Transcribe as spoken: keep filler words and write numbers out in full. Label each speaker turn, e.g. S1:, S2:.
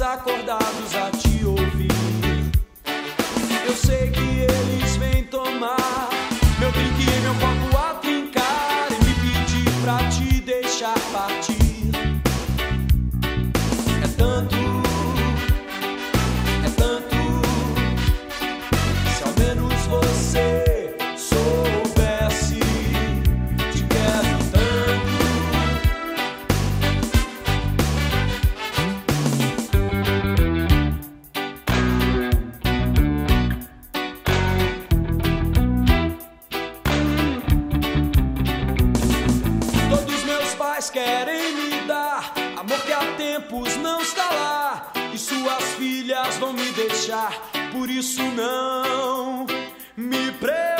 S1: filhos acordados a te ouvir. Eu sei que eles vêm tomar meu drink e meu copo a trincar e me pedir pra te deixar partir. É tanto, é tanto, se ao menos você soubesse, te quero tanto. Todos meus pais querem me dar amor que há tempos não está lá, e suas filhas vão me deixar, por isso não me prenda.